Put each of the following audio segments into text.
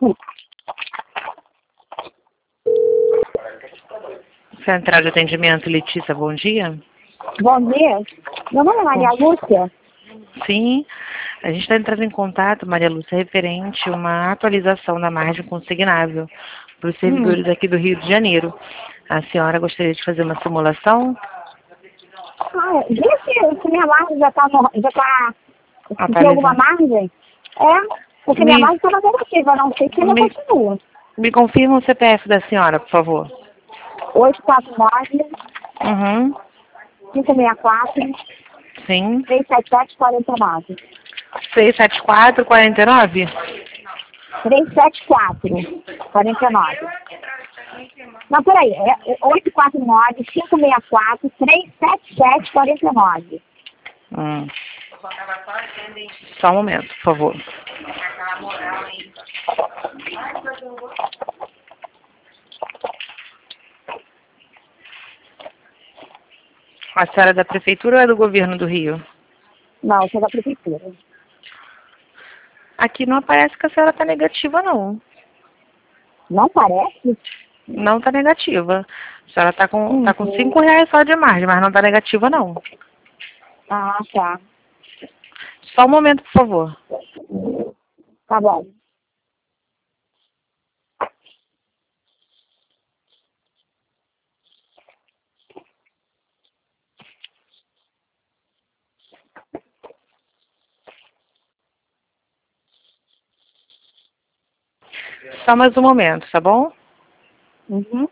Central de Atendimento, Letícia, bom dia. Bom dia. Meu nome é Maria Lúcia. Sim, a gente está entrando em contato, Maria Lúcia, referente a uma atualização da margem consignável para os servidores aqui do Rio de Janeiro. A senhora gostaria de fazer uma simulação? Vê se minha margem já está tem alguma Atualizar. margem? Porque minha margem estava negativa, não sei se ela continua. Me confirma o CPF da senhora, por favor. 849 Uhum. 564 Sim. 377 49. 67449? 374 49. Não, peraí, 849 564 377 49. Só um momento, por favor. A senhora é da prefeitura ou é do governo do Rio? Não, eu sou da prefeitura. Aqui não aparece que a senhora está negativa, não. Não parece? Não está negativa. A senhora está com R$5 só de margem, mas não está negativa, não. Ah, tá. Só um momento, por favor. Tá bom. Só mais um momento, tá bom? Uhum.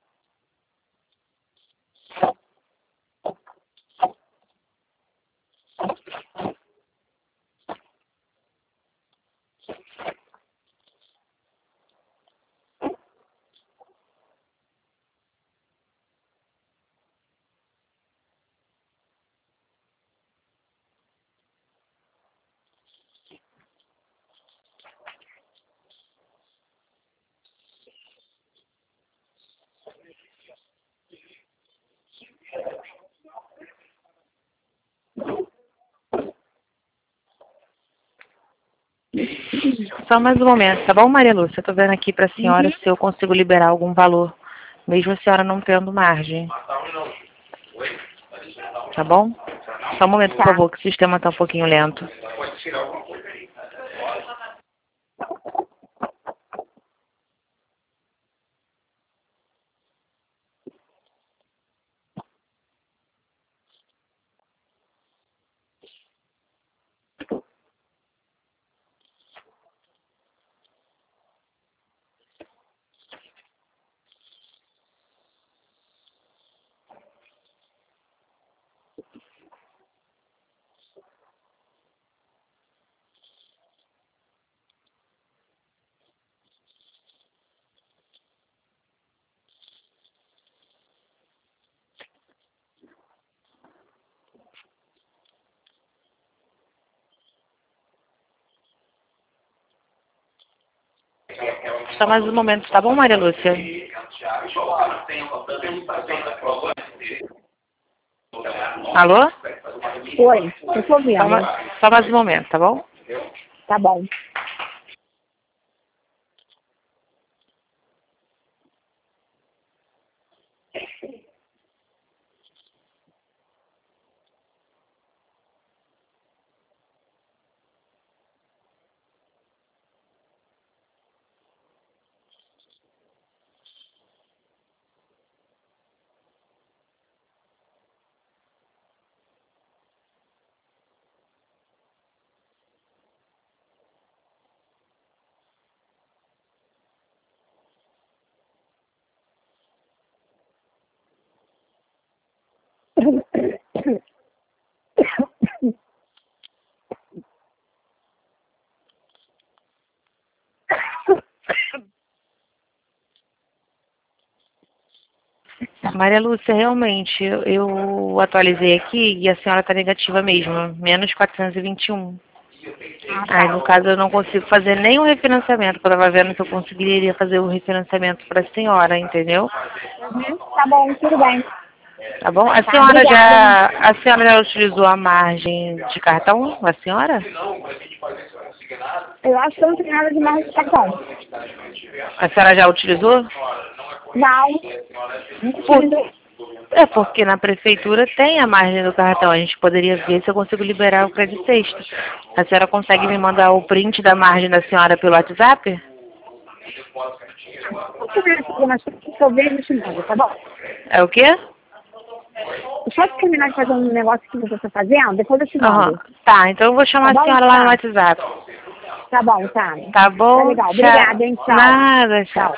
Só mais um momento, tá bom, Maria Lúcia? Eu tô vendo aqui pra senhora se eu consigo liberar algum valor, mesmo a senhora não tendo margem. Tá bom? Só um momento, por favor, que o sistema tá um pouquinho lento. Só mais um momento, tá bom, Maria Lúcia? Alô? Oi, eu tô vendo. Só mais um momento, tá bom? Tá bom. Maria Lúcia, realmente, eu atualizei aqui e a senhora está negativa mesmo, menos 421. Aí, no caso, eu não consigo fazer nenhum refinanciamento, porque eu estava vendo que eu conseguiria fazer o refinanciamento para a senhora, entendeu? Tá bom, tudo bem. Tá bom? Tá, obrigada. A senhora já utilizou a margem de cartão? A senhora? Eu acho que eu não tenho nada de mais de cartão. A senhora já utilizou? Não. É porque na prefeitura tem a margem do cartão. A gente poderia ver se eu consigo liberar o crédito extra. A senhora consegue me mandar o print da margem da senhora pelo WhatsApp? Se eu vejo, eu te mando, tá bom? É o quê? Deixa eu terminar de fazer um negócio que você está fazendo, depois eu te mando. Tá, então eu vou chamar Tá a bom? senhora lá no Tá. WhatsApp. Tá bom, tá. Tá bom? Tá legal. Tchau. Obrigada, hein? Tchau. Nada, tchau.